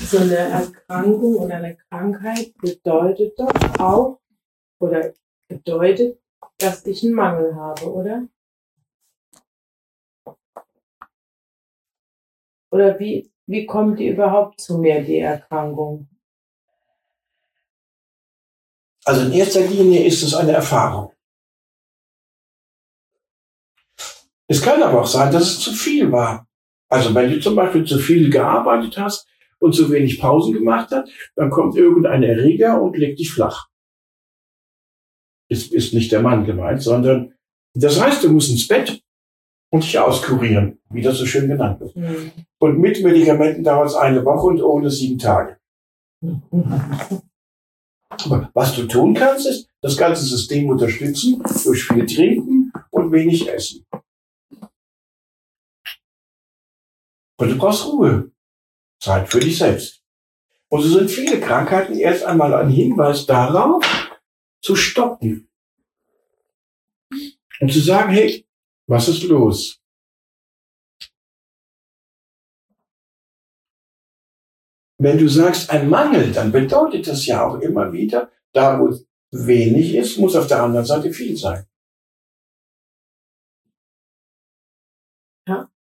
So eine Erkrankung oder eine Krankheit bedeutet doch auch, oder bedeutet, dass ich einen Mangel habe, oder? Oder wie kommt die überhaupt zu mir, die Erkrankung? Also in erster Linie ist es eine Erfahrung. Es kann aber auch sein, dass es zu viel war. Also wenn du zum Beispiel zu viel gearbeitet hast und zu wenig Pausen gemacht hast, dann kommt irgendein Erreger und legt dich flach. Ist nicht der Mann gemeint, sondern das heißt, du musst ins Bett und dich auskurieren, wie das so schön genannt wird. Mhm. Und mit Medikamenten dauert es 1 Woche und ohne 7 Tage. Aber was du tun kannst, ist das ganze System unterstützen durch viel Trinken und wenig Essen. Und du brauchst Ruhe. Zeit für dich selbst. Und so sind viele Krankheiten erst einmal ein Hinweis darauf, zu stoppen. Und zu sagen, hey, was ist los? Wenn du sagst, ein Mangel, dann bedeutet das ja auch immer wieder, da wo wenig ist, muss auf der anderen Seite viel sein. Ja.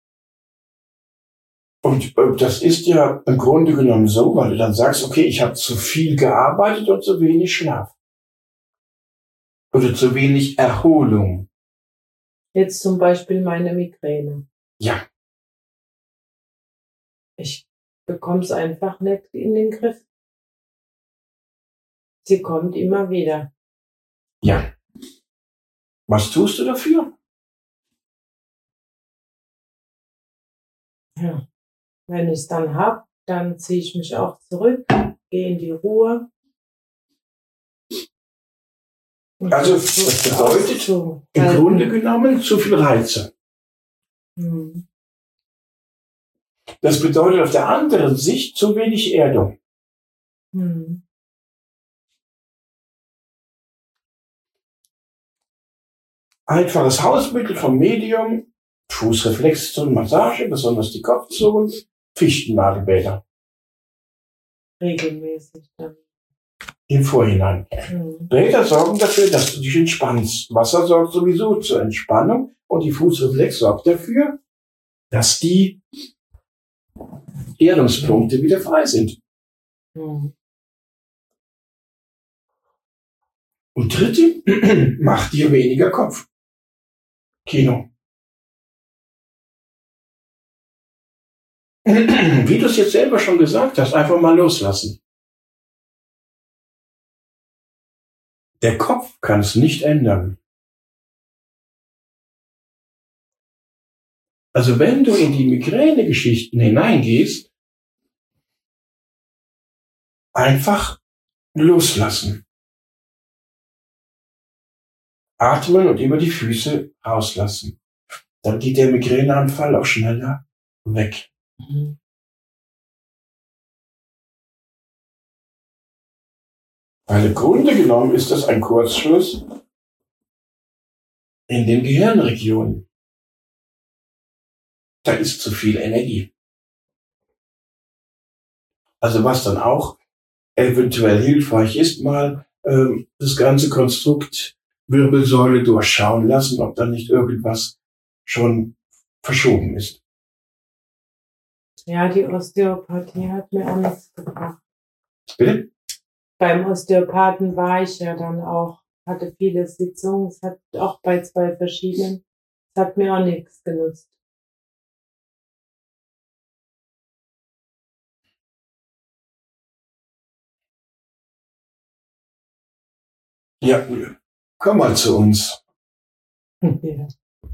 Und das ist ja im Grunde genommen so, weil du dann sagst, okay, ich habe zu viel gearbeitet und zu wenig Schlaf. Oder zu wenig Erholung. Jetzt zum Beispiel meine Migräne. Ja. Ich bekomme es einfach nicht in den Griff. Sie kommt immer wieder. Ja. Was tust du dafür? Ja. Wenn ich es dann hab, dann ziehe ich mich auch zurück, gehe in die Ruhe. Also das bedeutet im Grunde genommen zu viel Reize. Hm. Das bedeutet auf der anderen Sicht zu wenig Erdung. Hm. Einfaches Hausmittel vom Medium, Fußreflexzone, Massage, besonders die Kopfzonen, Fichtennadelbäder. Regelmäßig dann. Im Vorhinein. Bäder sorgen dafür, dass du dich entspannst. Wasser sorgt sowieso zur Entspannung und die Fußreflex sorgt dafür, dass die Erdungspunkte wieder frei sind. Mhm. Und dritte, mach dir weniger Kopf. Kino. Wie du es jetzt selber schon gesagt hast, einfach mal loslassen. Der Kopf kann es nicht ändern. Also wenn du in die Migräne-Geschichten hineingehst, einfach loslassen. Atmen und über die Füße rauslassen. Dann geht der Migräneanfall auch schneller weg. Mhm. Weil im Grunde genommen ist das ein Kurzschluss in den Gehirnregionen. Da ist zu viel Energie. Also was dann auch eventuell hilfreich ist, mal das ganze Konstrukt Wirbelsäule durchschauen lassen, ob da nicht irgendwas schon verschoben ist. Ja, die Osteopathie hat mir auch nichts gebracht. Bitte? Beim Osteopathen war ich ja dann auch, hatte viele Sitzungen, es hat auch bei 2 verschiedenen, es hat mir auch nichts genutzt. Ja, komm mal zu uns. Ja.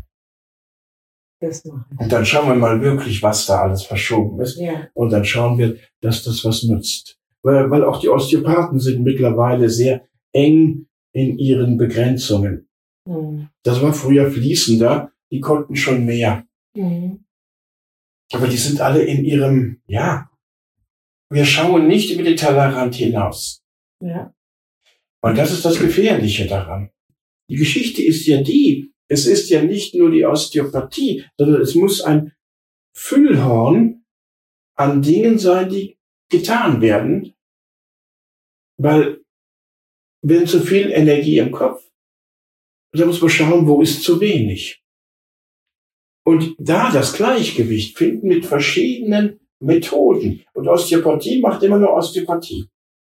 Das mache ich. Und dann schauen wir mal wirklich, was da alles verschoben ist. Ja. Und dann schauen wir, dass das was nutzt. Weil auch die Osteopathen sind mittlerweile sehr eng in ihren Begrenzungen. Mhm. Das war früher fließender, die konnten schon mehr. Mhm. Aber die sind alle in ihrem, ja, wir schauen nicht über den Tellerrand hinaus. Ja. Und das ist das Gefährliche daran. Die Geschichte ist ja die, es ist ja nicht nur die Osteopathie, sondern es muss ein Füllhorn an Dingen sein, die getan werden, weil wenn zu viel Energie im Kopf, da muss man schauen, wo ist zu wenig. Und da das Gleichgewicht finden mit verschiedenen Methoden. Und Osteopathie macht immer nur Osteopathie.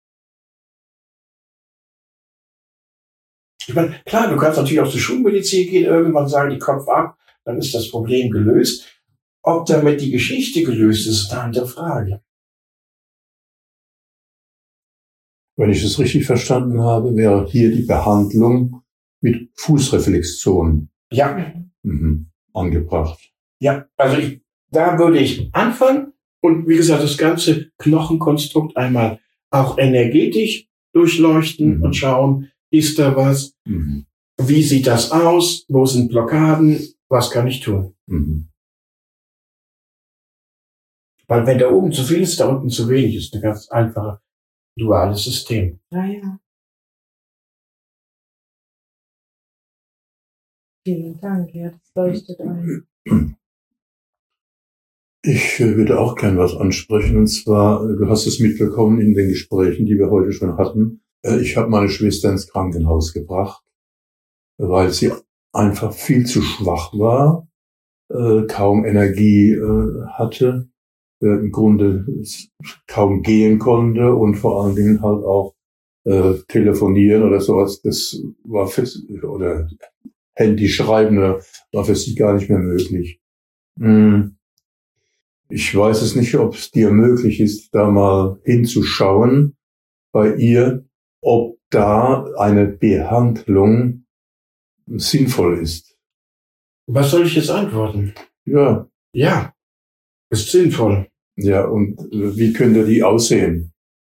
Ich meine, klar, du kannst natürlich auch zur Schulmedizin gehen, irgendwann sagen die Kopf ab, dann ist das Problem gelöst. Ob damit die Geschichte gelöst ist, ist eine andere Frage. Wenn ich es richtig verstanden habe, wäre hier die Behandlung mit Fußreflexzonen angebracht. Ja, also da würde ich anfangen und wie gesagt, das ganze Knochenkonstrukt einmal auch energetisch durchleuchten und schauen, ist da was? Wie sieht das aus? Wo sind Blockaden? Was kann ich tun? Weil wenn da oben zu viel ist, da unten zu wenig ist, ein ganz einfaches duales System. Ja. Vielen Dank, ja, das leuchtet ein. Ich würde auch gern was ansprechen, und zwar, du hast es mitbekommen in den Gesprächen, die wir heute schon hatten. Ich habe meine Schwester ins Krankenhaus gebracht, weil sie einfach viel zu schwach war, kaum Energie hatte, im Grunde kaum gehen konnte und vor allen Dingen halt auch telefonieren oder sowas. Das war oder Handy schreiben war für sie gar nicht mehr möglich. Ich weiß es nicht, ob es dir möglich ist, da mal hinzuschauen bei ihr, ob da eine Behandlung sinnvoll ist. Was soll ich jetzt antworten? Ja. Ja, ist sinnvoll. Ja, und wie könnte die aussehen?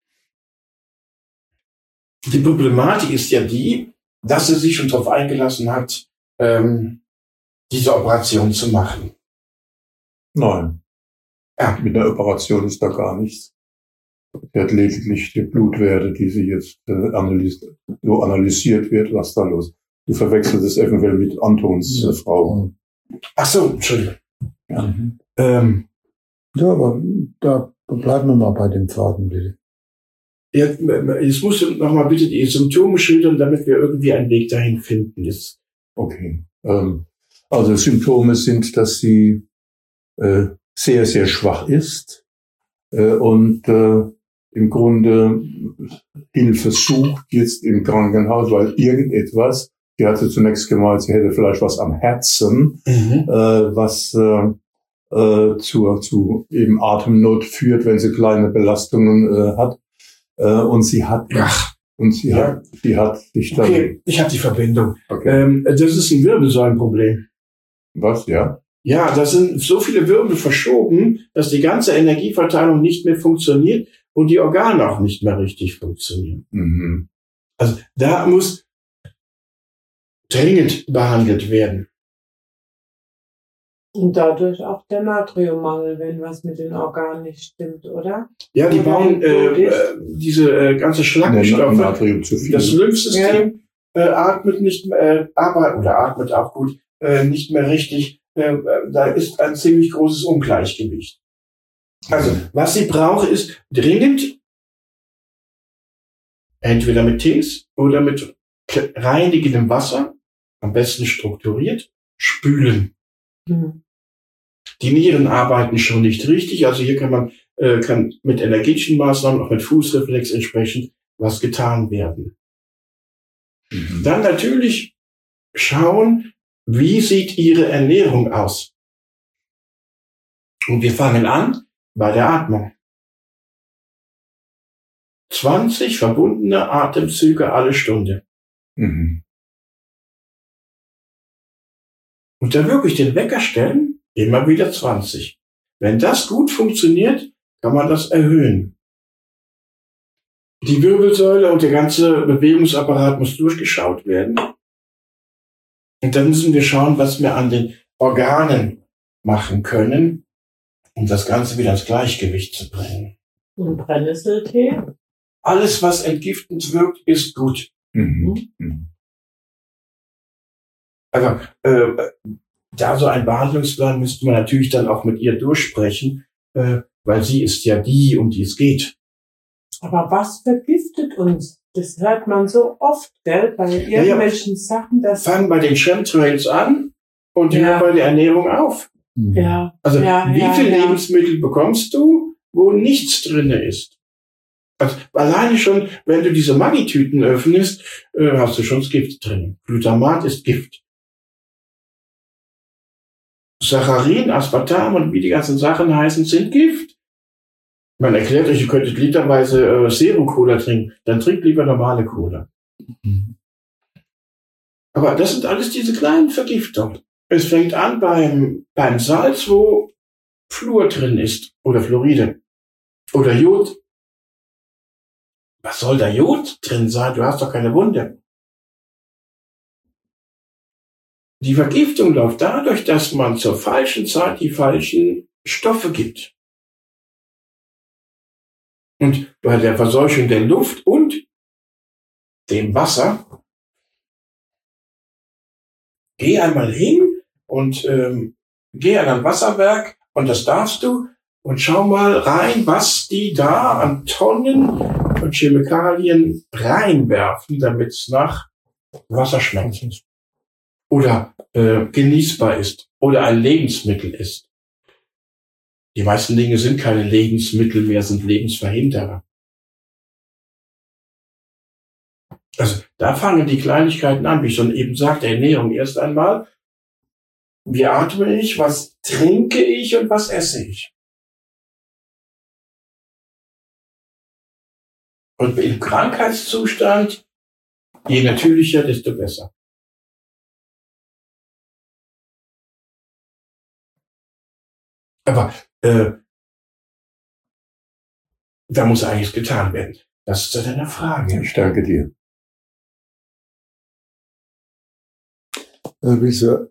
Die Problematik ist ja die, dass sie sich schon darauf eingelassen hat, diese Operation zu machen. Nein. Ja. Mit der Operation ist da gar nichts. Sie hat lediglich die Blutwerte, die sie jetzt analysiert wird, was da los. Du verwechselst es eventuell mit Antons Frau. Ach so, Entschuldigung. Ja. Ja, aber da bleiben wir mal bei dem Faden, bitte. Ja, jetzt musst du noch mal bitte die Symptome schildern, damit wir irgendwie einen Weg dahin finden. Jetzt. Okay. Also Symptome sind, dass sie sehr, sehr schwach ist und im Grunde Hilfe sucht jetzt im Krankenhaus, weil irgendetwas, sie hatte zunächst gemeint, sie hätte vielleicht was am Herzen, was zu eben Atemnot führt, wenn sie kleine Belastungen hat. Und sie hat die hat sich dann. Okay, ich habe die Verbindung. Okay. Das ist ein Wirbelsäulenproblem. Was, ja? Ja, da sind so viele Wirbel verschoben, dass die ganze Energieverteilung nicht mehr funktioniert und die Organe auch nicht mehr richtig funktionieren. Also da muss dringend behandelt werden. Und dadurch auch der Natriummangel, wenn was mit den Organen nicht stimmt, oder? Ja, die bauen diese ganze Schlackenstoffe. Natrium zu viel. Das Lymphsystem atmet nicht mehr, atmet auch gut, nicht mehr richtig. Da ist ein ziemlich großes Ungleichgewicht. Also, was sie braucht, ist dringend entweder mit Tees oder mit reinigendem Wasser, am besten strukturiert, spülen. Die Nieren arbeiten schon nicht richtig, also hier kann mit energetischen Maßnahmen, auch mit Fußreflex entsprechend was getan werden. Dann natürlich schauen, wie sieht Ihre Ernährung aus? Und wir fangen an bei der Atmung. 20 verbundene Atemzüge alle Stunde. Und dann wirklich den Wecker stellen, immer wieder 20. Wenn das gut funktioniert, kann man das erhöhen. Die Wirbelsäule und der ganze Bewegungsapparat muss durchgeschaut werden. Und dann müssen wir schauen, was wir an den Organen machen können, um das Ganze wieder ins Gleichgewicht zu bringen. Und Brennnesseltee? Alles, was entgiftend wirkt, ist gut. Aber da so ein Behandlungsplan müsste man natürlich dann auch mit ihr durchsprechen. weil sie ist ja die, um die es geht. Aber was vergiftet uns? Das hört man so oft, gell, bei irgendwelchen Sachen, dass... Fang bei den Chemtrails an und hör bei der Ernährung auf. Ja. Also wie viele ja. Lebensmittel bekommst du, wo nichts drinne ist? Also alleine schon, wenn du diese Maggi-Tüten öffnest, hast du schon das Gift drin. Glutamat ist Gift. Saccharin, Aspartam und wie die ganzen Sachen heißen, sind Gift. Man erklärt euch, ihr könntet literweise Zero-Cola trinken. Dann trinkt lieber normale Cola. Aber das sind alles diese kleinen Vergiftungen. Es fängt an beim Salz, wo Fluor drin ist. Oder Fluoride. Oder Jod. Was soll da Jod drin sein? Du hast doch keine Wunde. Die Vergiftung läuft dadurch, dass man zur falschen Zeit die falschen Stoffe gibt. Und bei der Verseuchung der Luft und dem Wasser, geh einmal hin und geh an ein Wasserwerk, und das darfst du, und schau mal rein, was die da an Tonnen von Chemikalien reinwerfen, damit es nach Wasser schmeckt. Oder genießbar ist. Oder ein Lebensmittel ist. Die meisten Dinge sind keine Lebensmittel mehr, sind Lebensverhinderer. Also da fangen die Kleinigkeiten an, wie ich schon eben sagte, Ernährung erst einmal. Wie atme ich, was trinke ich und was esse ich? Und im Krankheitszustand, je natürlicher, desto besser. Aber da muss einiges getan werden. Das ist ja deine Frage. Ich danke dir. Willst du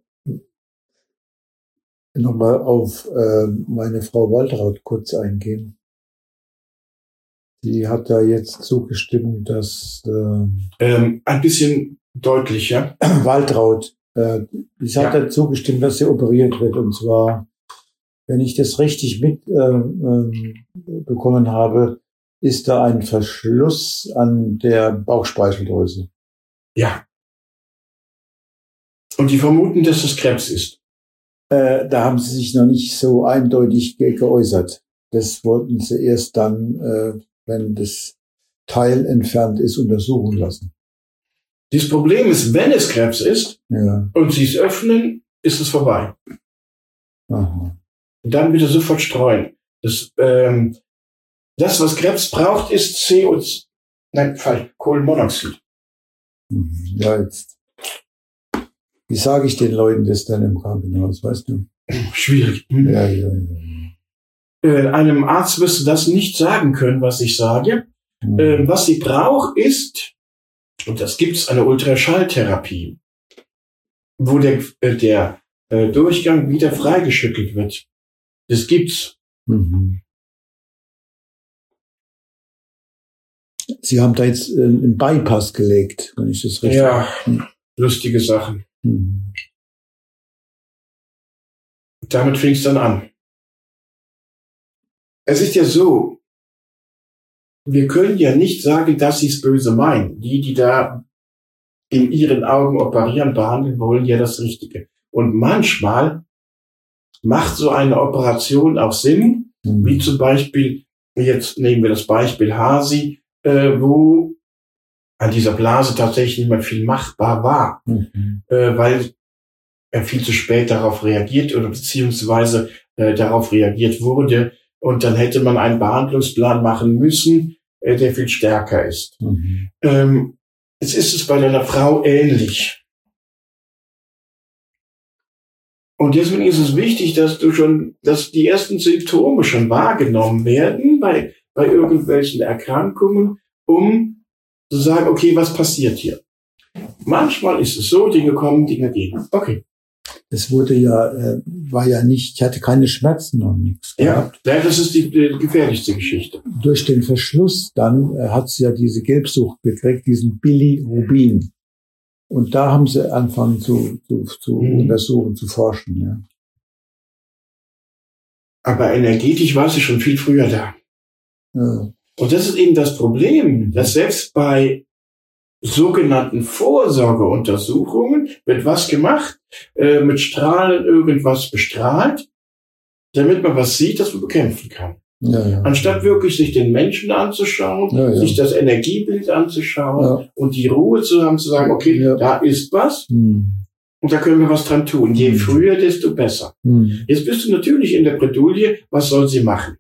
nochmal auf meine Frau Waltraud kurz eingehen? Die hat da jetzt zugestimmt, dass ein bisschen deutlicher. Waltraud, die hat da zugestimmt, dass sie operiert wird. Und zwar, wenn ich das richtig bekommen habe, ist da ein Verschluss an der Bauchspeicheldrüse. Ja. Und die vermuten, dass es Krebs ist. Da haben sie sich noch nicht so eindeutig geäußert. Das wollten sie erst dann, wenn das Teil entfernt ist, untersuchen lassen. Das Problem ist, wenn es Krebs ist und sie es öffnen, ist es vorbei. Aha. Und dann bitte sofort streuen. Das, was Krebs braucht, ist Kohlenmonoxid. Ja, jetzt. Wie sage ich den Leuten das dann im Krankenhaus, weißt du? Schwierig. Ja. Einem Arzt wirst du das nicht sagen können, was ich sage. Was sie braucht ist, und das gibt's, eine Ultraschalltherapie, wo der Durchgang wieder freigeschüttelt wird. Das gibt's. Sie haben da jetzt einen Bypass gelegt, wenn ich das richtig... Ja, lustige Sachen. Damit fing es dann an. Es ist ja so, wir können ja nicht sagen, dass sie es böse meinen. Die da in ihren Augen operieren, behandeln wollen, ja das Richtige. Und manchmal macht so eine Operation auch Sinn, wie zum Beispiel, jetzt nehmen wir das Beispiel Hasi, wo an dieser Blase tatsächlich nicht mehr viel machbar war, weil er viel zu spät darauf reagiert oder beziehungsweise darauf reagiert wurde. Und dann hätte man einen Behandlungsplan machen müssen, der viel stärker ist. Jetzt ist es bei deiner Frau ähnlich. Und deswegen ist es wichtig, dass die ersten Symptome schon wahrgenommen werden bei irgendwelchen Erkrankungen, um zu sagen, okay, was passiert hier? Manchmal ist es so, Dinge kommen, Dinge gehen. Okay. Es wurde war ja nicht, ich hatte keine Schmerzen und nichts gehabt. Ja, das ist die gefährlichste Geschichte. Durch den Verschluss dann hat sie ja diese Gelbsucht gekriegt, diesen Bilirubin. Und da haben sie angefangen zu untersuchen, zu forschen. Ja. Aber energetisch war sie schon viel früher da. Ja. Und das ist eben das Problem, dass selbst bei sogenannten Vorsorgeuntersuchungen wird was gemacht, mit Strahlen irgendwas bestrahlt, damit man was sieht, das man bekämpfen kann. Ja, ja. Anstatt wirklich sich den Menschen anzuschauen, Ja, ja. sich das Energiebild anzuschauen Ja. und die Ruhe zu haben, zu sagen, okay, Ja. da ist was Hm. und da können wir was dran tun. Je Mhm. früher, desto besser. Hm. Jetzt bist du natürlich in der Bredouille, was soll sie machen?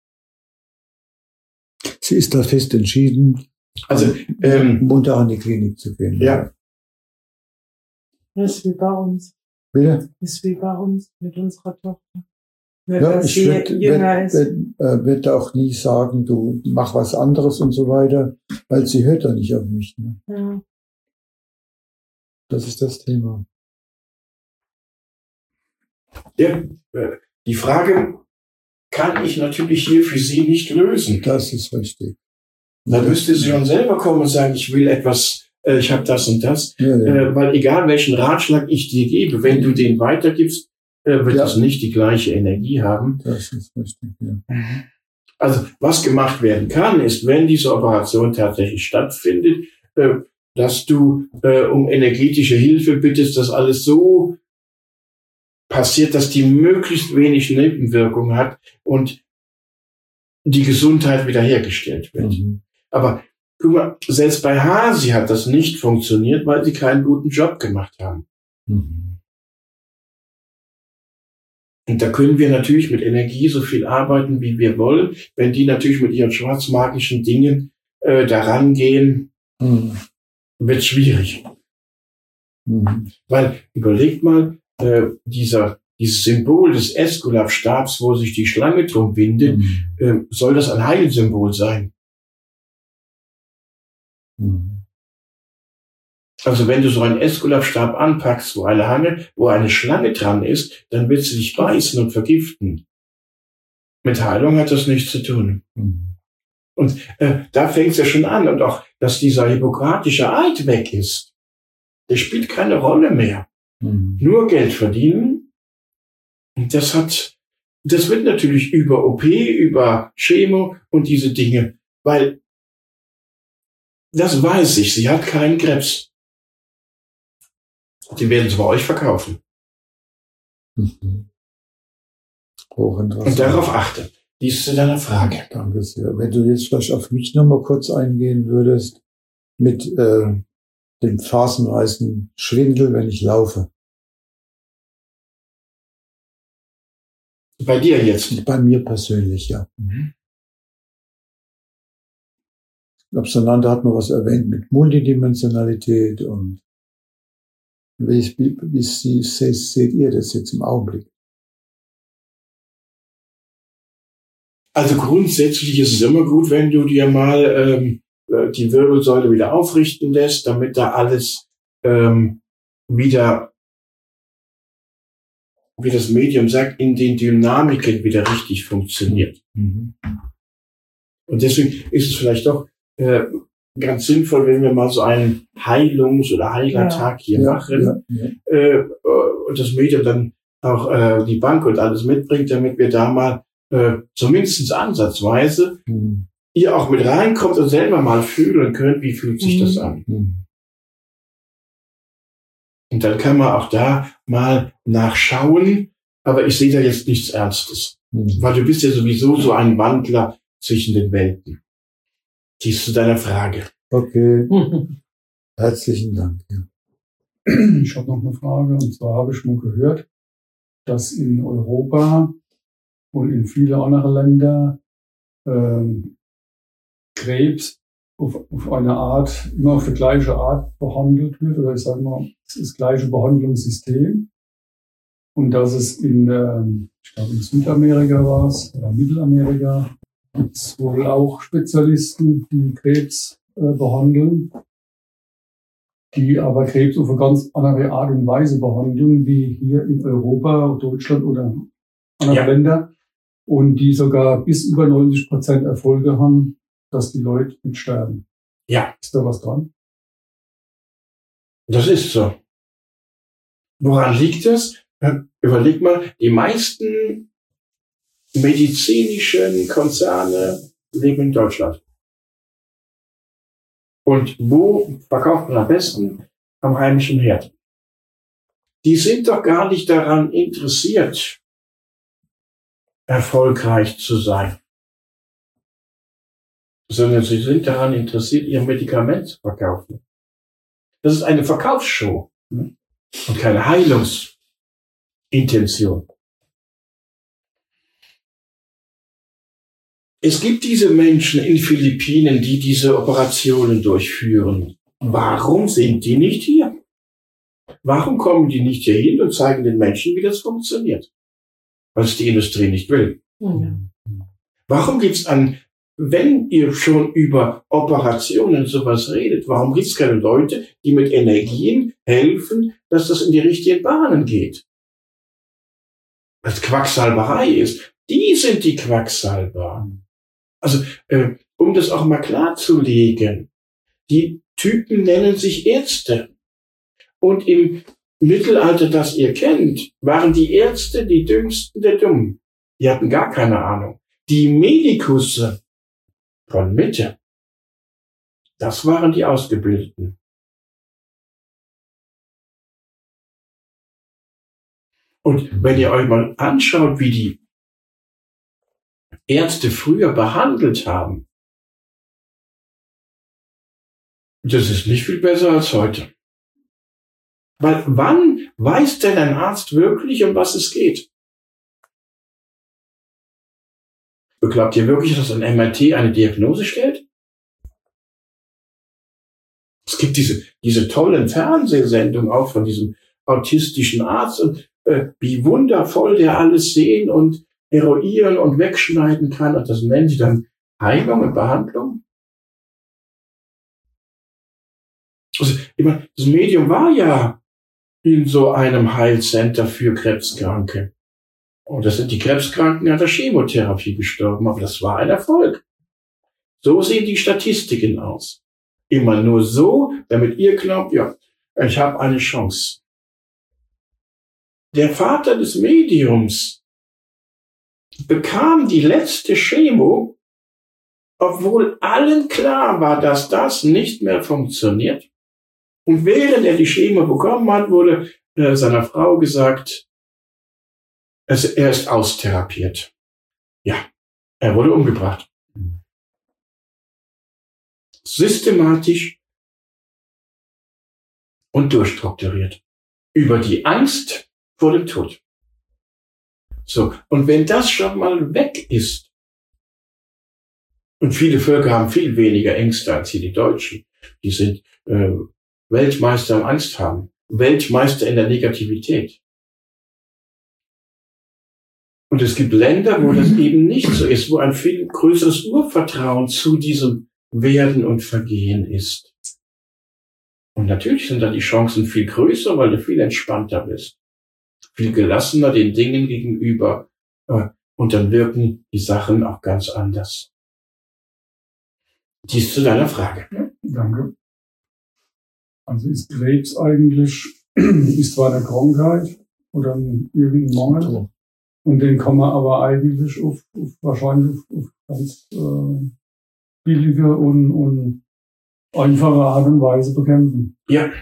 Sie ist da fest entschieden, Also, munter an die Klinik zu gehen. ja. Das ist wie bei uns. Bitte? Das ist wie bei uns mit unserer Tochter. Nur, Ja, dass ich sie würde jünger ist. werd auch nie sagen, du mach was anderes und so weiter, weil sie hört ja nicht auf mich. Ne? Ja. Das ist das Thema. Ja, die Frage kann ich natürlich hier für Sie nicht lösen. Das ist richtig. Dann müsste sie schon selber kommen und sagen, ich will etwas, ich habe das und das. Ja, ja. Weil egal welchen Ratschlag ich dir gebe, wenn du den weitergibst, wird Ja. das nicht die gleiche Energie haben. Das ist richtig, ja. Also was gemacht werden kann, ist, wenn diese Operation tatsächlich stattfindet, dass du um energetische Hilfe bittest, dass alles so passiert, dass die möglichst wenig Nebenwirkungen hat und die Gesundheit wiederhergestellt wird. Mhm. Aber guck mal, selbst bei Hasi hat das nicht funktioniert, weil sie keinen guten Job gemacht haben. Mhm. Und da können wir natürlich mit Energie so viel arbeiten, wie wir wollen. Wenn die natürlich mit ihren schwarzmagischen Dingen daran gehen, Mhm. wird schwierig. Mhm. Weil, überlegt mal, dieses Symbol des Esculap-Stabs, wo sich die Schlange drum windet, Mhm. soll das ein Heilsymbol sein. Mhm. Also wenn du so einen Esculap-Stab anpackst, wo eine Schlange dran ist, dann wird sie dich beißen und vergiften. Mit Heilung hat das nichts zu tun. Mhm. Und da fängt es ja schon an. Und auch, dass dieser hippokratische Eid weg ist, der spielt keine Rolle mehr. Mhm. Nur Geld verdienen. Und das wird natürlich über OP, über Chemo und diese Dinge, weil das weiß ich, sie hat keinen Krebs. Die werden sie bei euch verkaufen. Mhm. Hochinteressant. Und darauf achten. Dies zu deiner Frage. Danke sehr. Wenn du jetzt vielleicht auf mich nochmal kurz eingehen würdest, mit dem phasenweisen Schwindel, wenn ich laufe. Bei dir jetzt. Bei mir persönlich, ja. Mhm. Ich glaube, Sananda hat mal was erwähnt mit Multidimensionalität und wie seht ihr das jetzt im Augenblick? Also grundsätzlich ist es immer gut, wenn du dir mal die Wirbelsäule wieder aufrichten lässt, damit da alles wieder, wie das Medium sagt, in den Dynamiken wieder richtig funktioniert. Mhm. Und deswegen ist es vielleicht doch ganz sinnvoll, wenn wir mal so einen Heilungs- oder Heilertag hier machen und das Medium dann auch die Bank und alles mitbringt, damit wir da mal zumindest ansatzweise Mhm. ihr auch mit reinkommt und selber mal fühlen könnt, wie fühlt sich das an. Mhm. Und dann kann man auch da mal nachschauen, aber ich sehe da jetzt nichts Ernstes, Mhm. weil du bist ja sowieso so ein Wandler zwischen den Welten. Dies zu deiner Frage. Okay, herzlichen Dank. Ja. Ich habe noch eine Frage, und zwar habe ich mal gehört, dass in Europa und in viele andere Länder Krebs auf eine Art, immer auf die gleiche Art behandelt wird, oder ich sage mal, es ist das gleiche Behandlungssystem. Und dass es ich glaube in Südamerika war es, oder Mittelamerika, gibt es wohl auch Spezialisten, die Krebs behandeln, die aber Krebs auf eine ganz andere Art und Weise behandeln, wie hier in Europa, Deutschland oder andere Länder. Und die sogar bis über 90% Erfolge haben, dass die Leute nicht sterben. Ja, Ist da was dran? das ist so. Woran liegt das? Überleg mal, die meisten medizinischen Konzerne leben in Deutschland. Und wo verkauft man am besten? Am heimischen Herd. Die sind doch gar nicht daran interessiert, erfolgreich zu sein, sondern sie sind daran interessiert, ihr Medikament zu verkaufen. Das ist eine Verkaufsshow und keine Heilungsintention. Es gibt diese Menschen in Philippinen, die diese Operationen durchführen. Warum sind die nicht hier? Warum kommen die nicht hier hin und zeigen den Menschen, wie das funktioniert? Weil es die Industrie nicht will. Ja. Warum gibt's wenn ihr schon über Operationen sowas redet, warum gibt's keine Leute, die mit Energien helfen, dass das in die richtigen Bahnen geht? Weil es Quacksalberei ist. Die sind die Quacksalber. Also, um das auch mal klarzulegen, die Typen nennen sich Ärzte. Und im Mittelalter, das ihr kennt, waren die Ärzte die Dümmsten der Dummen. Die hatten gar keine Ahnung. Die Medikusse von Mitte, das waren die Ausgebildeten. Und wenn ihr euch mal anschaut, wie die Ärzte früher behandelt haben, das ist nicht viel besser als heute. Weil wann weiß denn ein Arzt wirklich, um was es geht? Glaubt ihr wirklich, dass ein MRT eine Diagnose stellt? Es gibt diese tollen Fernsehsendungen auch von diesem autistischen Arzt und wie wundervoll der alles sehen und eruieren und wegschneiden kann. Und das nennen sie dann Heilung und Behandlung. Also, ich meine, das Medium war ja in so einem Heilcenter für Krebskranke. Und das sind die Krebskranken an der Chemotherapie gestorben, aber das war ein Erfolg. So sehen die Statistiken aus. Immer nur so, damit ihr glaubt, ja, ich habe eine Chance. Der Vater des Mediums bekam die letzte Chemo, obwohl allen klar war, dass das nicht mehr funktioniert. Und während er die Chemo bekommen hat, wurde seiner Frau gesagt, er ist austherapiert. Ja, er wurde umgebracht. Systematisch und durchstrukturiert. Über die Angst vor dem Tod. So, und wenn das schon mal weg ist, und viele Völker haben viel weniger Ängste als hier die Deutschen, die sind Weltmeister im Angst haben, Weltmeister in der Negativität. Und es gibt Länder, wo das eben nicht so ist, wo ein viel größeres Urvertrauen zu diesem Werden und Vergehen ist. Und natürlich sind dann die Chancen viel größer, weil du viel entspannter bist, viel gelassener den Dingen gegenüber, und dann wirken die Sachen auch ganz anders. Dies zu deiner Frage. Danke. Also ist Krebs eigentlich, ist zwar eine Krankheit oder irgendein Mangel, und den kann man aber eigentlich wahrscheinlich auf ganz billige und einfache Art und Weise bekämpfen. Ja.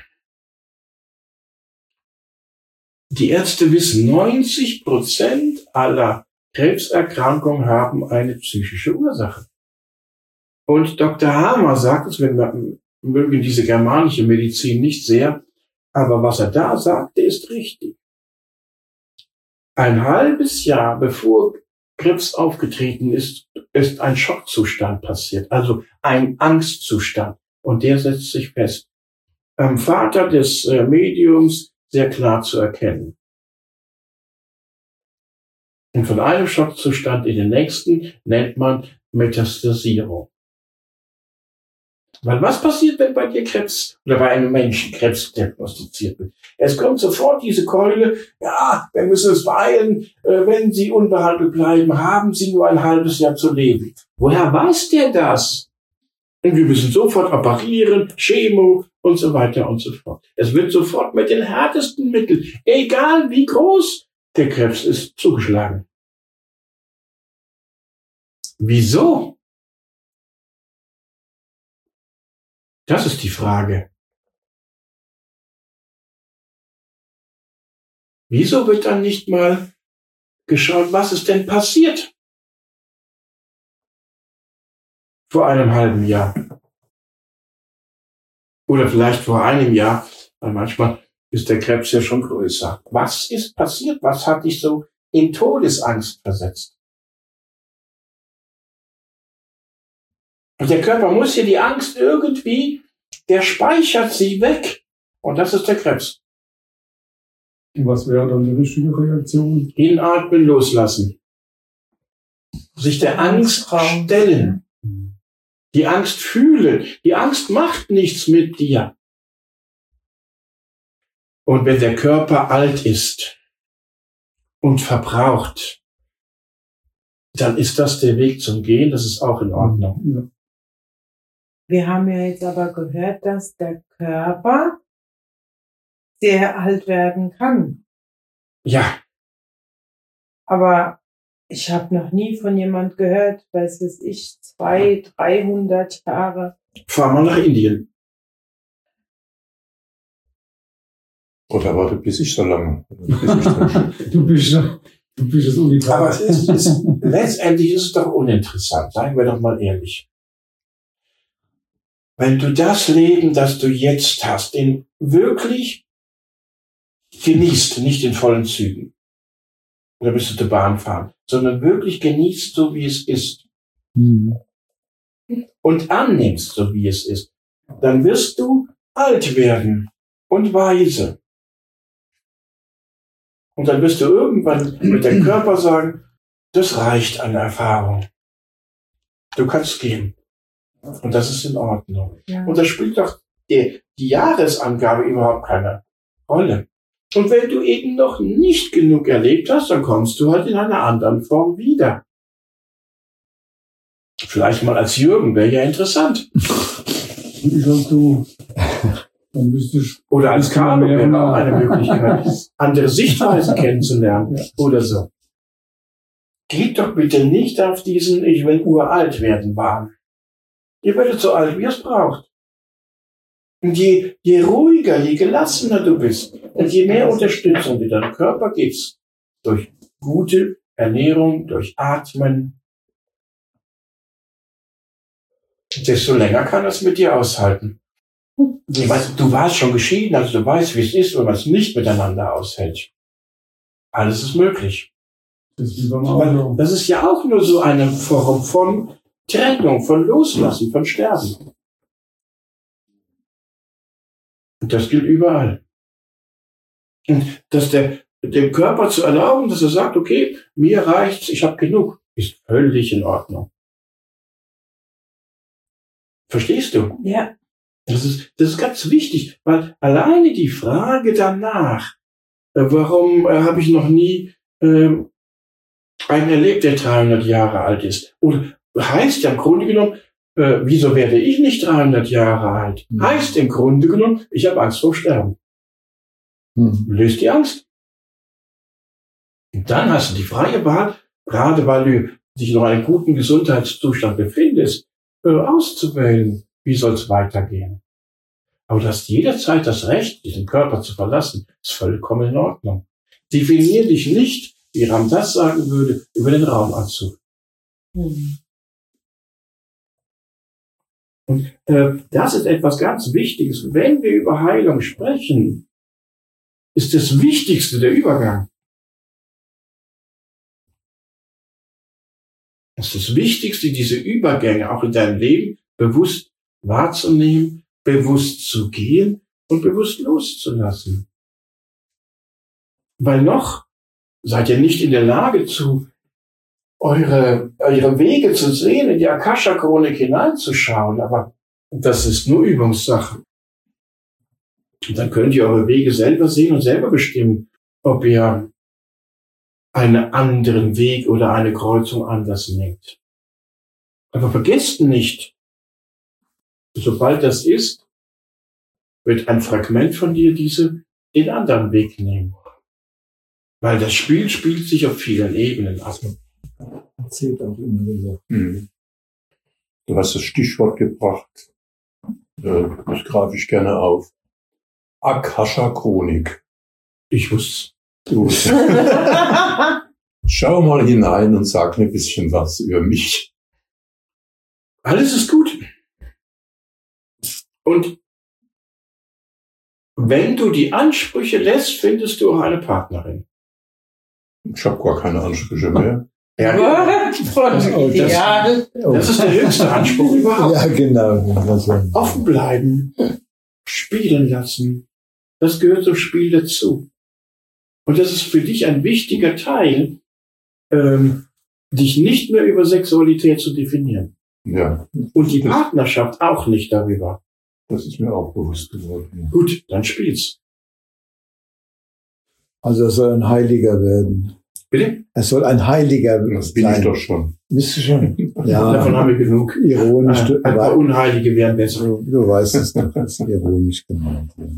Die Ärzte wissen, 90% aller Krebserkrankungen haben eine psychische Ursache. Und Dr. Hamer sagt es, wir mögen diese germanische Medizin nicht sehr, aber was er da sagte, ist richtig. Ein halbes Jahr bevor Krebs aufgetreten ist, ist ein Schockzustand passiert, also ein Angstzustand. Und der setzt sich fest. Am Vater des Mediums sehr klar zu erkennen. Und von einem Schockzustand in den nächsten nennt man Metastasierung. Weil was passiert, wenn bei dir Krebs oder bei einem Menschen Krebs diagnostiziert wird? Es kommt sofort diese Keule, ja, wir müssen es beeilen, wenn Sie unbehandelt bleiben, haben Sie nur ein halbes Jahr zu leben. Woher weiß der das? Und wir müssen sofort operieren, Chemo und so weiter und so fort. Es wird sofort mit den härtesten Mitteln, egal wie groß der Krebs ist, zugeschlagen. Wieso? Das ist die Frage. Wieso wird dann nicht mal geschaut, was ist denn passiert? Vor einem halben Jahr. Oder vielleicht vor einem Jahr, weil manchmal ist der Krebs ja schon größer. Was ist passiert? Was hat dich so in Todesangst versetzt? Und der Körper muss hier die Angst irgendwie, der speichert sie weg. Und das ist der Krebs. Und was wäre dann die richtige Reaktion? Inatmen, loslassen. Sich der Angst stellen. Die Angst fühlen. Die Angst macht nichts mit dir. Und wenn der Körper alt ist und verbraucht, dann ist das der Weg zum Gehen. Das ist auch in Ordnung. Ja. Wir haben ja jetzt aber gehört, dass der Körper sehr alt werden kann. Ja, Aber ich habe noch nie von jemand gehört, weiß es ich, 200, 300 Jahre. fahr mal nach Indien. Oder warte, bis ich so lange. Bis ich drin stehe. Du bist das Unikat. Aber letztendlich ist es doch uninteressant. Seien wir doch mal ehrlich. Wenn du das Leben, das du jetzt hast, in wirklich genießt, nicht in vollen Zügen, oder bist du der Bahn fahren, sondern wirklich genießt, so wie es ist, und annimmst, so wie es ist, dann wirst du alt werden und weise. Und dann wirst du irgendwann mit dem Körper sagen, das reicht an Erfahrung. Du kannst gehen. Und das ist in Ordnung. Ja. Und da spielt doch die Jahresangabe überhaupt keine Rolle. Und wenn du eben noch nicht genug erlebt hast, dann kommst du halt in einer anderen Form wieder. Vielleicht mal als Jürgen, wäre ja interessant. Und ich als du. Dann müsstest Oder als Carlo wäre auch eine Möglichkeit, andere Sichtweisen kennenzulernen. Ja. Oder so. Geht doch bitte nicht auf diesen Ich will uralt werden Wahn. Ihr werdet so alt, wie ihr es braucht. Und je ruhiger, je gelassener du bist und je mehr Unterstützung du deinem Körper gibst, durch gute Ernährung, durch Atmen, desto länger kann es mit dir aushalten. Ich weiß, du warst schon geschieden, also du weißt, wie es ist, wenn man es nicht miteinander aushält. Alles ist möglich. das ist wie beim Auto. Das ist ja auch nur so eine Form von Trennung, von Loslassen, von Sterben. Und das gilt überall. Und dass dem Körper zu erlauben, dass er sagt, okay, mir reicht's, ich habe genug, ist völlig in Ordnung. Verstehst du? Ja. Das ist ganz wichtig, weil alleine die Frage danach, warum habe ich noch nie einen erlebt, der 300 Jahre alt ist? Oder heißt ja im Grunde genommen, wieso werde ich nicht 300 Jahre alt? Heißt im Grunde genommen, ich habe Angst vor Sterben. Löst die Angst. Und dann hast du die freie Wahl, gerade weil du dich noch in einem guten Gesundheitszustand befindest, auszuwählen, wie soll es weitergehen. Aber du hast jederzeit das Recht, diesen Körper zu verlassen. Das ist vollkommen in Ordnung. Definier dich nicht, wie Ram das sagen würde, über den Raumanzug. Und das ist etwas ganz Wichtiges. Wenn wir über Heilung sprechen, ist das Wichtigste der Übergang. Das ist das Wichtigste, diese Übergänge auch in deinem Leben bewusst wahrzunehmen, bewusst zu gehen und bewusst loszulassen. Weil noch seid ihr nicht in der Lage eure Wege zu sehen, in die Akasha-Chronik hineinzuschauen, aber das ist nur Übungssache. Und dann könnt ihr eure Wege selber sehen und selber bestimmen, ob ihr einen anderen Weg oder eine Kreuzung anders nehmt. Aber vergesst nicht, sobald das ist, wird ein Fragment von dir den anderen Weg nehmen. Weil das Spiel spielt sich auf vielen Ebenen ab. Erzählt auch immer wieder. Du hast das Stichwort gebracht, das greife ich gerne auf. Akasha-Chronik. Ich wusste Du, schau mal hinein und sag mir ein bisschen was über mich. alles ist gut. Und wenn du die Ansprüche lässt, findest du auch eine Partnerin. Ich habe gar keine Ansprüche mehr. Ja, Ideal. das ist der höchste Anspruch überhaupt. Ja, genau. Offen bleiben, spielen lassen. Das gehört zum Spiel dazu. Und das ist für dich ein wichtiger Teil, dich nicht mehr über Sexualität zu definieren. Ja, Und die Partnerschaft auch nicht darüber. das ist mir auch bewusst geworden. Gut, dann spiel's. Also er soll ein Heiliger werden. Bitte? Er soll ein Heiliger Das bin ich sein. doch schon. Bist du schon? Davon Ja, haben wir genug. ironisch. Ein paar Unheilige wären besser. Du weißt es doch, das ist ironisch gemeint. Ja.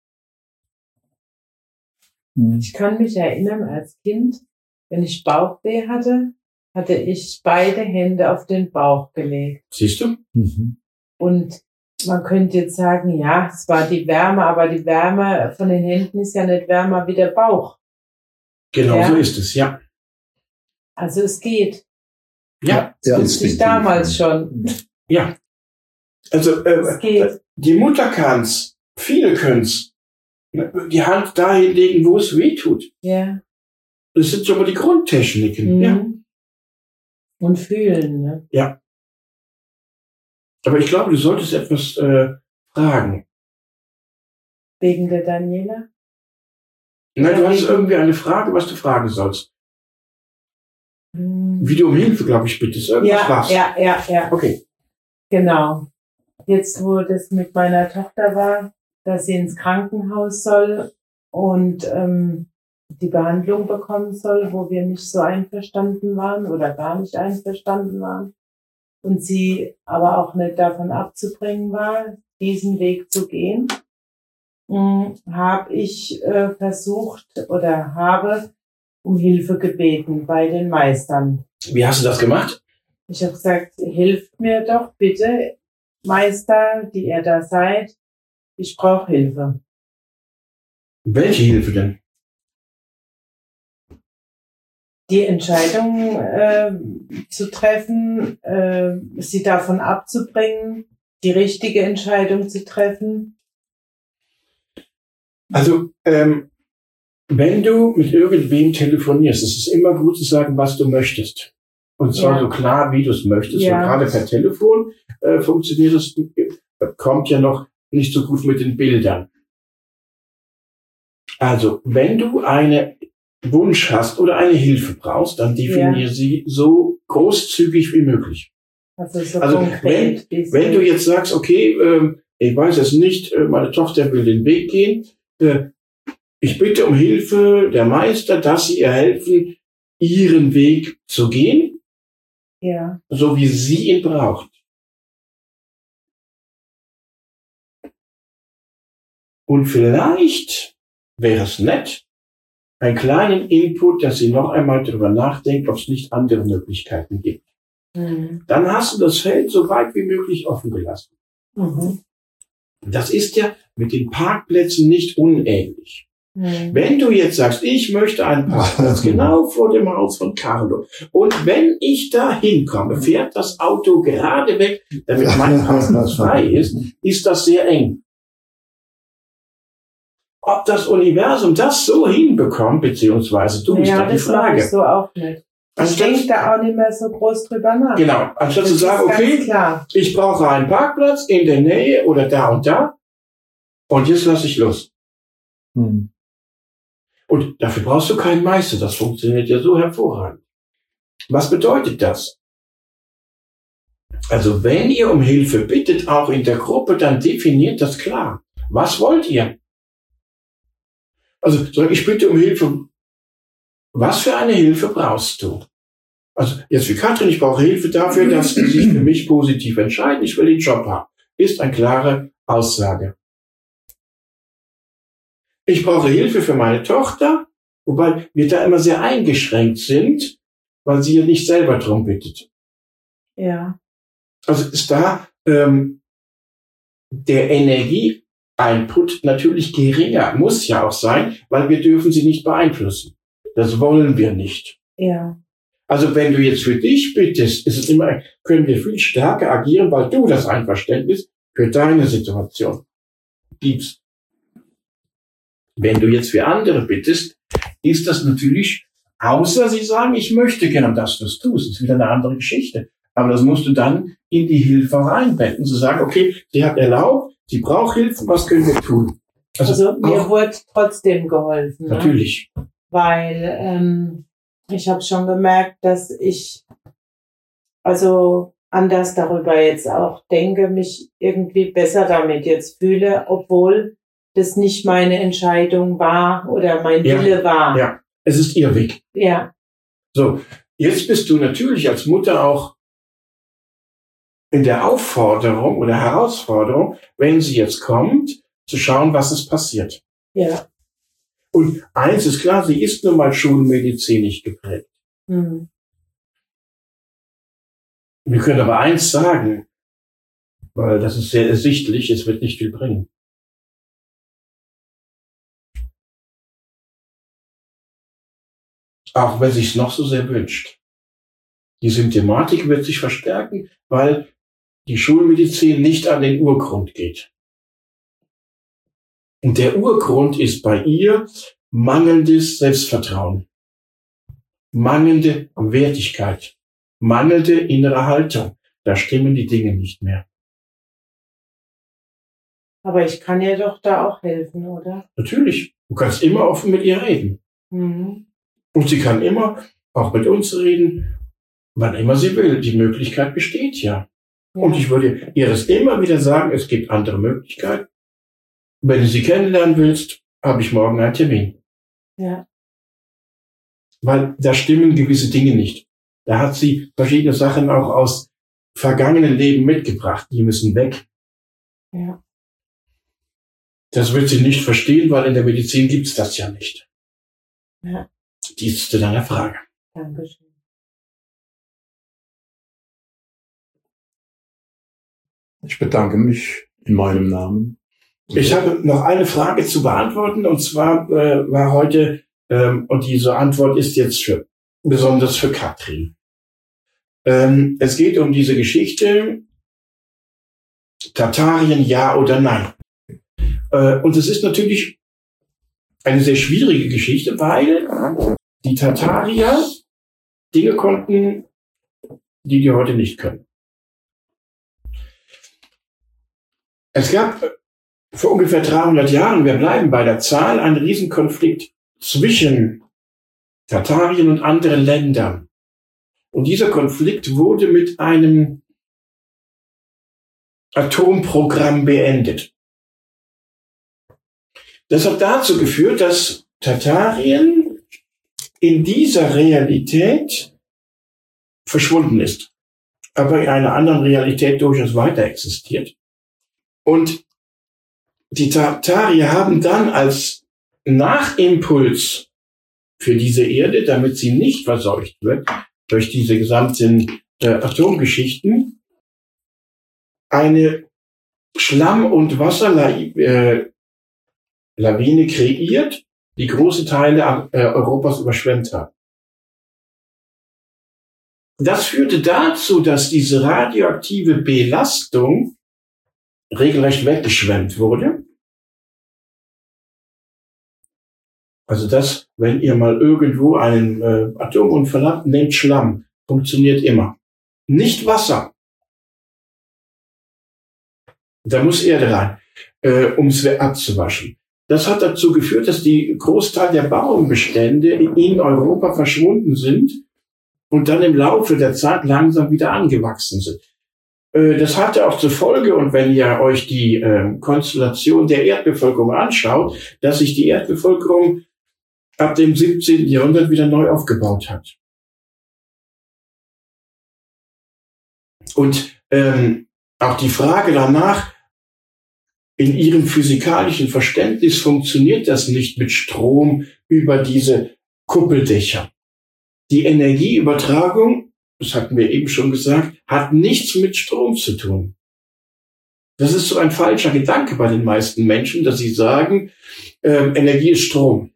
Ich kann mich erinnern, als Kind, wenn ich Bauchweh hatte, hatte ich beide Hände auf den Bauch gelegt. Siehst du? Mhm. Und man könnte jetzt sagen, ja, es war die Wärme, aber die Wärme von den Händen ist ja nicht wärmer wie der Bauch. Genau Ja. so ist es, ja. Also es geht. Ja, Ja. Wusste ich damals schon. ja. Also, Es geht. die Mutter kann's. Viele können's. Die Hand dahin legen, wo es weh tut. Ja. Das sind schon mal die Grundtechniken. Mhm. Ja. Und fühlen, ne? Ja. Aber ich glaube, du solltest etwas fragen. Wegen der Daniela. Nein, du Ja, hast wegen- irgendwie eine Frage, was du fragen sollst. Mhm. Wie du um Hilfe, glaube ich, bittest. Irgendwas Ja, war's. ja. Okay. Genau. Jetzt, wo das mit meiner Tochter war, dass sie ins Krankenhaus soll und die Behandlung bekommen soll, wo wir nicht so einverstanden waren oder gar nicht einverstanden waren und sie aber auch nicht davon abzubringen war, diesen Weg zu gehen, habe ich versucht oder habe um Hilfe gebeten bei den Meistern. Wie hast du das gemacht? Ich habe gesagt, hilft mir doch bitte, Meister, die ihr da seid. Ich brauche Hilfe. Welche Hilfe denn? Die Entscheidung zu treffen, sie davon abzubringen, die richtige Entscheidung zu treffen. Also, wenn du mit irgendwem telefonierst, ist es immer gut zu sagen, was du möchtest. Und zwar Ja. so klar, wie du es möchtest. Ja. Und gerade per Telefon funktioniert es, kommt ja noch nicht so gut mit den Bildern. Also, wenn du einen Wunsch hast oder eine Hilfe brauchst, dann definiere sie so großzügig wie möglich. Also so Also, konkret. Wenn du jetzt sagst, okay, ich weiß es nicht, meine Tochter will den Weg gehen, ich bitte um Hilfe der Meister, dass sie ihr helfen, ihren Weg zu gehen, ja, so wie sie ihn braucht. Und vielleicht wäre es nett, einen kleinen Input, dass sie noch einmal darüber nachdenkt, ob es nicht andere Möglichkeiten gibt. mhm. Dann hast du das Feld so weit wie möglich offen gelassen. Mhm. Das ist ja mit den Parkplätzen nicht unähnlich. Mhm. Wenn du jetzt sagst, ich möchte einen Parkplatz genau vor dem Haus von Carlo und wenn ich da hinkomme, fährt das Auto gerade weg, damit mein Parkplatz frei ist das sehr eng. Ob das Universum das so hinbekommt, beziehungsweise du bist Ja, dann die das mache ich Frage. so auch nicht. Ich denke da auch nicht mehr so groß drüber nach. Genau, anstatt zu Das sagen, ist ganz okay, klar. ich brauche einen Parkplatz in der Nähe oder da und jetzt lasse ich los. Hm. Und dafür brauchst du keinen Meister. Das funktioniert ja so hervorragend. Was bedeutet das? Also wenn ihr um Hilfe bittet, auch in der Gruppe, dann definiert das klar. Was wollt ihr? Also sag ich bitte um Hilfe. Was für eine Hilfe brauchst du? Also jetzt wie Katrin, ich brauche Hilfe dafür, dass sie sich für mich positiv entscheiden. Ich will den Job haben. Ist eine klare Aussage. Ich brauche Hilfe für meine Tochter, wobei wir da immer sehr eingeschränkt sind. weil sie ja nicht selber drum bittet. Ja. Also ist da der Energieinput natürlich geringer, muss ja auch sein, weil wir dürfen sie nicht beeinflussen. Das wollen wir nicht. Ja. Also wenn du jetzt für dich bittest, ist es immer, können wir viel stärker agieren, weil du das Einverständnis für deine Situation gibst. Wenn du jetzt für andere bittest, ist das natürlich, außer sie sagen, ich möchte gern, dass du es tust, ist wieder eine andere Geschichte. Aber das musst du dann in die Hilfe reinbetten, zu sagen, okay, sie hat erlaubt, sie braucht Hilfe, was können wir tun? Also mir wurde trotzdem geholfen. Natürlich. Ne? Weil ich habe schon gemerkt, dass ich also anders darüber jetzt auch denke, mich irgendwie besser damit jetzt fühle, obwohl das nicht meine Entscheidung war oder mein Wille war. Ja, es ist ihr Weg. Ja. So, jetzt bist du natürlich als Mutter auch in der Aufforderung oder Herausforderung, wenn sie jetzt kommt, zu schauen, was ist passiert. Ja. Und eins ist klar, sie ist nun mal schulmedizinisch geprägt. Mhm. Wir können aber eins sagen, weil das ist sehr ersichtlich, es wird nicht viel bringen. Auch wenn sich's noch so sehr wünscht. Die Symptomatik wird sich verstärken, weil die Schulmedizin nicht an den Urgrund geht. Und der Urgrund ist bei ihr mangelndes Selbstvertrauen, mangelnde Wertigkeit, mangelnde innere Haltung. Da stimmen die Dinge nicht mehr. Aber ich kann ihr doch da auch helfen, oder? Natürlich, du kannst immer offen mit ihr reden. Mhm. Und sie kann immer auch mit uns reden, wann immer sie will. Die Möglichkeit besteht ja. Und ich würde ihr das immer wieder sagen, es gibt andere Möglichkeiten. Wenn du sie kennenlernen willst, habe ich morgen einen Termin. Ja. Weil da stimmen gewisse Dinge nicht. Da hat sie verschiedene Sachen auch aus vergangenen Leben mitgebracht. Die müssen weg. Ja. Das wird sie nicht verstehen, weil in der Medizin gibt's das ja nicht. Ja. Dies zu deiner Frage. Dankeschön. Ich bedanke mich in meinem Namen. Ich habe noch eine Frage zu beantworten, und zwar war heute, und diese Antwort ist jetzt besonders für Katrin. Es geht um diese Geschichte, Tatarien, ja oder nein. Und es ist natürlich eine sehr schwierige Geschichte, weil die Tatarier Dinge konnten, die heute nicht können. Es gab vor ungefähr 300 Jahren, wir bleiben bei der Zahl, einen Riesenkonflikt zwischen Tatarien und anderen Ländern. Und dieser Konflikt wurde mit einem Atomprogramm beendet. Das hat dazu geführt, dass Tatarien in dieser Realität verschwunden ist, aber in einer anderen Realität durchaus weiter existiert. Und die Tatarier haben dann als Nachimpuls für diese Erde, damit sie nicht verseucht wird durch diese gesamten Atomgeschichten, eine Schlamm- und Wasserlawine kreiert, die große Teile Europas überschwemmt hat. Das führte dazu, dass diese radioaktive Belastung regelrecht weggeschwemmt wurde. Also das, wenn ihr mal irgendwo einen Atomunfall habt, nehmt Schlamm. Funktioniert immer. Nicht Wasser. Da muss Erde rein, um es abzuwaschen. Das hat dazu geführt, dass die Großteil der Baumbestände in Europa verschwunden sind und dann im Laufe der Zeit langsam wieder angewachsen sind. Das hatte auch zur Folge, und wenn ihr euch die Konstellation der Erdbevölkerung anschaut, dass sich die Erdbevölkerung ab dem 17. Jahrhundert wieder neu aufgebaut hat. Und auch die Frage danach, in ihrem physikalischen Verständnis funktioniert das nicht mit Strom über diese Kuppeldächer. Die Energieübertragung, das hatten wir eben schon gesagt, hat nichts mit Strom zu tun. Das ist so ein falscher Gedanke bei den meisten Menschen, dass sie sagen, Energie ist Strom.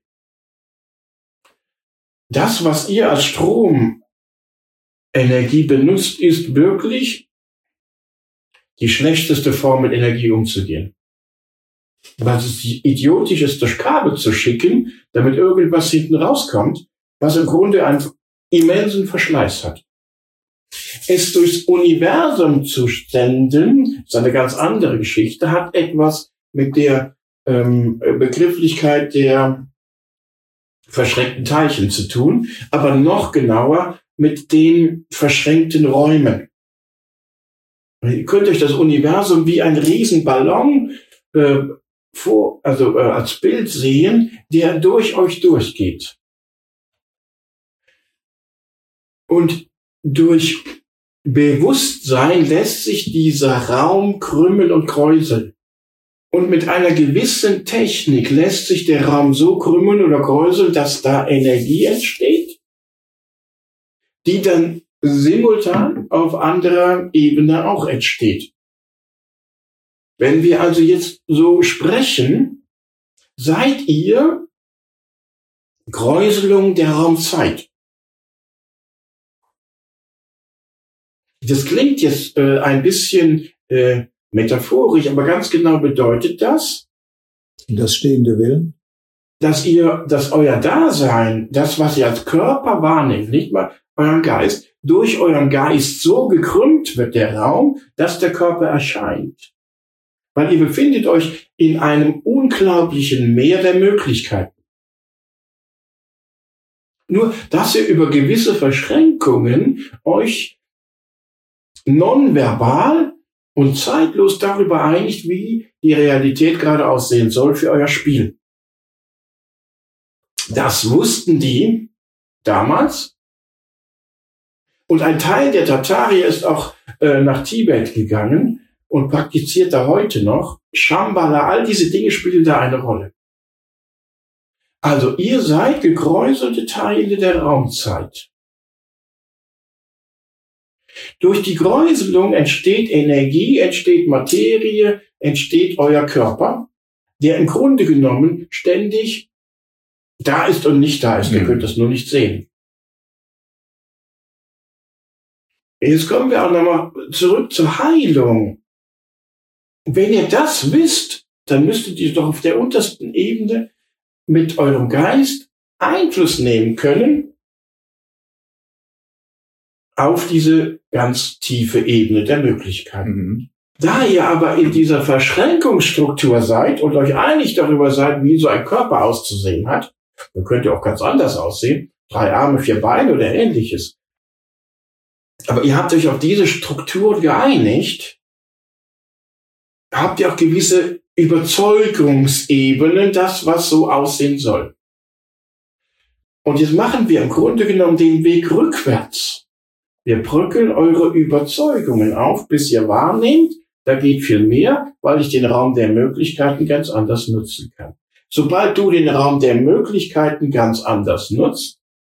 Das, was ihr als Stromenergie benutzt, ist wirklich die schlechteste Form, mit Energie umzugehen. Weil es idiotisch ist, durch Kabel zu schicken, damit irgendwas hinten rauskommt, was im Grunde einen immensen Verschleiß hat. Es durchs Universum zu senden, ist eine ganz andere Geschichte, hat etwas mit der Begrifflichkeit der verschränkten Teilchen zu tun, aber noch genauer mit den verschränkten Räumen. Ihr könnt euch das Universum wie ein Riesenballon als Bild sehen, der durch euch durchgeht. Und durch Bewusstsein lässt sich dieser Raum krümmen und kräuseln. Und mit einer gewissen Technik lässt sich der Raum so krümmen oder kräuseln, dass da Energie entsteht, die dann simultan auf anderer Ebene auch entsteht. Wenn wir also jetzt so sprechen, seid ihr Kräuselung der Raumzeit. Das klingt jetzt ein bisschen metaphorisch, aber ganz genau bedeutet das, das stehende Willen, dass euer Dasein, das, was ihr als Körper wahrnehmt, nicht mal euren Geist, durch euren Geist so gekrümmt wird der Raum, dass der Körper erscheint. Weil ihr befindet euch in einem unglaublichen Meer der Möglichkeiten. Nur, dass ihr über gewisse Verschränkungen euch nonverbal und zeitlos darüber einigt, wie die Realität gerade aussehen soll für euer Spiel. Das wussten die damals. Und ein Teil der Tatarier ist auch nach Tibet gegangen und praktiziert da heute noch. Shambhala, all diese Dinge spielen da eine Rolle. Also ihr seid gekräuselte Teile der Raumzeit. Durch die Kräuselung entsteht Energie, entsteht Materie, entsteht euer Körper, der im Grunde genommen ständig da ist und nicht da ist. Ihr könnt das nur nicht sehen. Jetzt kommen wir auch nochmal zurück zur Heilung. Wenn ihr das wisst, dann müsstet ihr doch auf der untersten Ebene mit eurem Geist Einfluss nehmen können auf diese ganz tiefe Ebene der Möglichkeiten. Da ihr aber in dieser Verschränkungsstruktur seid und euch einig darüber seid, wie so ein Körper auszusehen hat, dann könnt ihr auch ganz anders aussehen, 3 Arme, 4 Beine oder Ähnliches. Aber ihr habt euch auf diese Struktur geeinigt, habt ihr auch gewisse Überzeugungsebenen, das, was so aussehen soll. Und jetzt machen wir im Grunde genommen den Weg rückwärts. Wir bröckeln eure Überzeugungen auf, bis ihr wahrnehmt, da geht viel mehr, weil ich den Raum der Möglichkeiten ganz anders nutzen kann. Sobald du den Raum der Möglichkeiten ganz anders nutzt,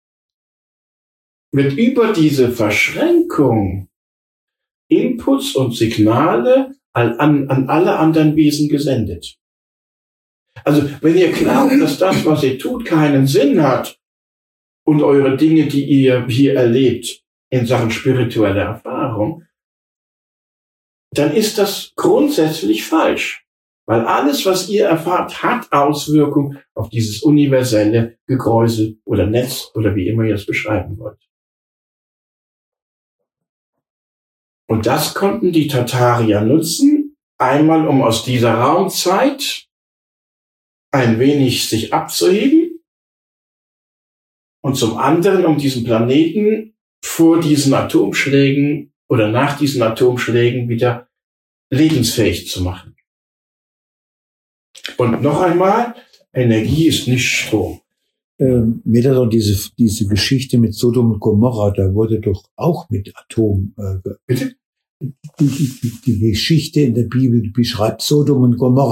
wird über diese Verschränkung Inputs und Signale an alle anderen Wesen gesendet. Also wenn ihr glaubt, dass das, was ihr tut, keinen Sinn hat und eure Dinge, die ihr hier erlebt, in Sachen spirituelle Erfahrung, dann ist das grundsätzlich falsch. Weil alles, was ihr erfahrt, hat Auswirkung auf dieses universelle Gekräusel oder Netz oder wie immer ihr es beschreiben wollt. Und das konnten die Tatarier nutzen, einmal um aus dieser Raumzeit ein wenig sich abzuheben und zum anderen um diesen Planeten vor diesen Atomschlägen oder nach diesen Atomschlägen wieder lebensfähig zu machen. Und noch einmal, Energie ist nicht Strom. Wieder so diese Geschichte mit Sodom und Gomorra, da wurde doch auch mit Atom. Bitte? Die Geschichte in der Bibel beschreibt Sodom und Gomorra.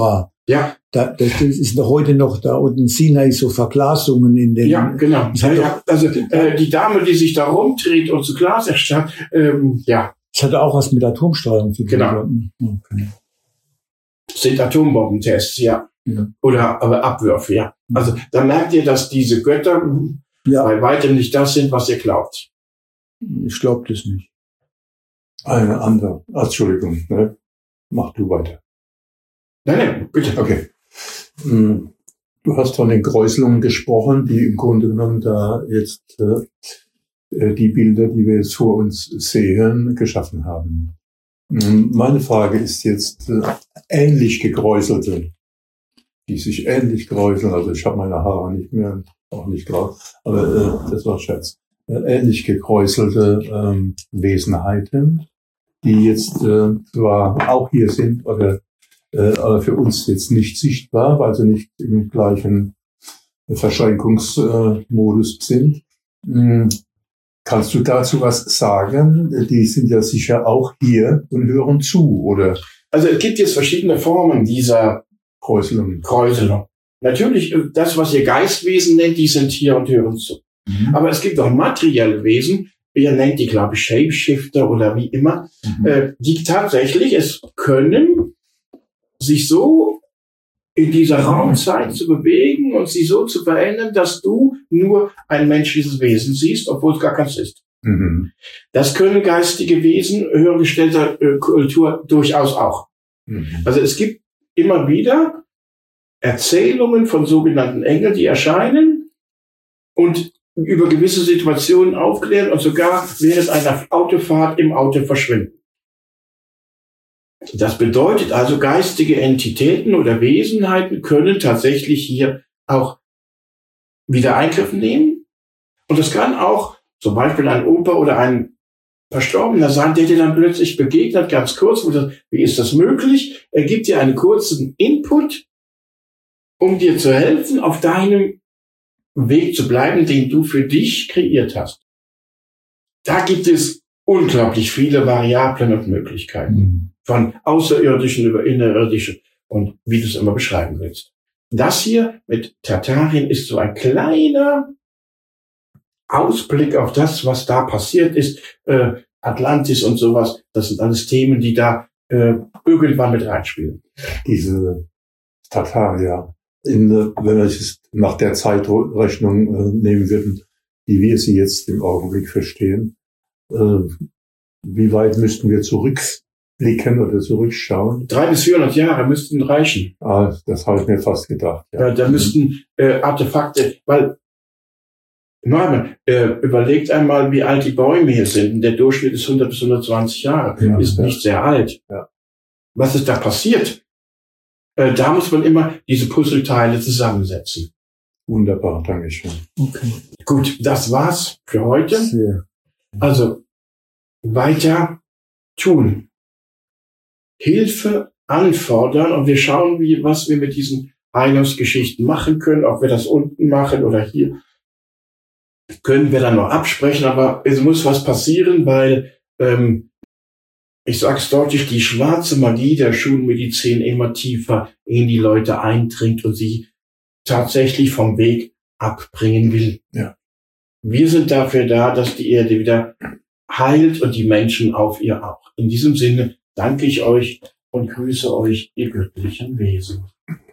Ja. Das ist noch heute noch da unten Sinai so Verglasungen in den. Ja, genau. Also die Dame, die sich da rumdreht und zu Glas erstarrt, ja. Das hat auch was mit Atomstrahlung zu tun. Genau. Okay. Sind Atombombentests, ja. Oder aber Abwürfe, ja. Also da merkt ihr, dass diese Götter bei weitem nicht das sind, was ihr glaubt. Ich glaube das nicht. Eine andere. Entschuldigung, ne? Mach du weiter. Nein, bitte. Okay. Du hast von den Gräuselungen gesprochen, die im Grunde genommen da jetzt die Bilder, die wir jetzt vor uns sehen, geschaffen haben. Meine Frage ist jetzt ähnlich gegräuselte, die sich ähnlich gräuseln, also ich habe meine Haare nicht mehr, auch nicht grau, aber das war Scherz. Ähnlich gekräuselte Wesenheiten, die jetzt zwar auch hier sind, aber für uns jetzt nicht sichtbar, weil sie nicht im gleichen Verschränkungsmodus sind. Kannst du dazu was sagen? Die sind ja sicher auch hier und hören zu, oder? Also es gibt jetzt verschiedene Formen dieser Kräuselung. Natürlich, das, was ihr Geistwesen nennt, die sind hier und hören zu. Aber es gibt auch materielle Wesen, ihr nennt die, glaube ich, Shapeshifter oder wie immer, die tatsächlich es können, sich so in dieser Raumzeit zu bewegen und sie so zu verändern, dass du nur ein menschliches Wesen siehst, obwohl es gar keins ist. Das können geistige Wesen höher gestellter Kultur durchaus auch. Also es gibt immer wieder Erzählungen von sogenannten Engeln, die erscheinen und über gewisse Situationen aufklären und sogar während einer Autofahrt im Auto verschwinden. Das bedeutet also, geistige Entitäten oder Wesenheiten können tatsächlich hier auch wieder Eingriff nehmen. Und es kann auch zum Beispiel ein Opa oder ein Verstorbener sein, der dir dann plötzlich begegnet, ganz kurz, wie ist das möglich? Er gibt dir einen kurzen Input, um dir zu helfen, auf deinem Weg zu bleiben, den du für dich kreiert hast. Da gibt es unglaublich viele Variablen und Möglichkeiten. Von außerirdischen über innerirdischen und wie du es immer beschreiben willst. Das hier mit Tartarien ist so ein kleiner Ausblick auf das, was da passiert ist. Atlantis und sowas, das sind alles Themen, die da irgendwann mit reinspielen. Diese Tartaria, wenn wir es nach der Zeitrechnung nehmen würden, wie wir sie jetzt im Augenblick verstehen, wie weit müssten wir zurückblicken oder zurückschauen? 300 bis 400 Jahre müssten reichen. Das habe ich mir fast gedacht. Ja. Da müssten Artefakte, weil Norman, überlegt einmal, wie alt die Bäume hier sind. Der Durchschnitt ist 100 bis 120 Jahre. Ist nicht sehr alt. Ja. Was ist da passiert? Da muss man immer diese Puzzleteile zusammensetzen. Wunderbar, danke schön. Okay. Gut, das war's für heute. Sehr. Also weiter tun. Hilfe anfordern und wir schauen, was wir mit diesen Heilungsgeschichten machen können, ob wir das unten machen oder hier. Können wir dann noch absprechen, aber es muss was passieren, weil, ich sag's deutlich, die schwarze Magie der Schulmedizin immer tiefer in die Leute eindringt und sie tatsächlich vom Weg abbringen will. Ja. Wir sind dafür da, dass die Erde wieder heilt und die Menschen auf ihr auch. In diesem Sinne danke ich euch und grüße euch, ihr göttlichen Wesen.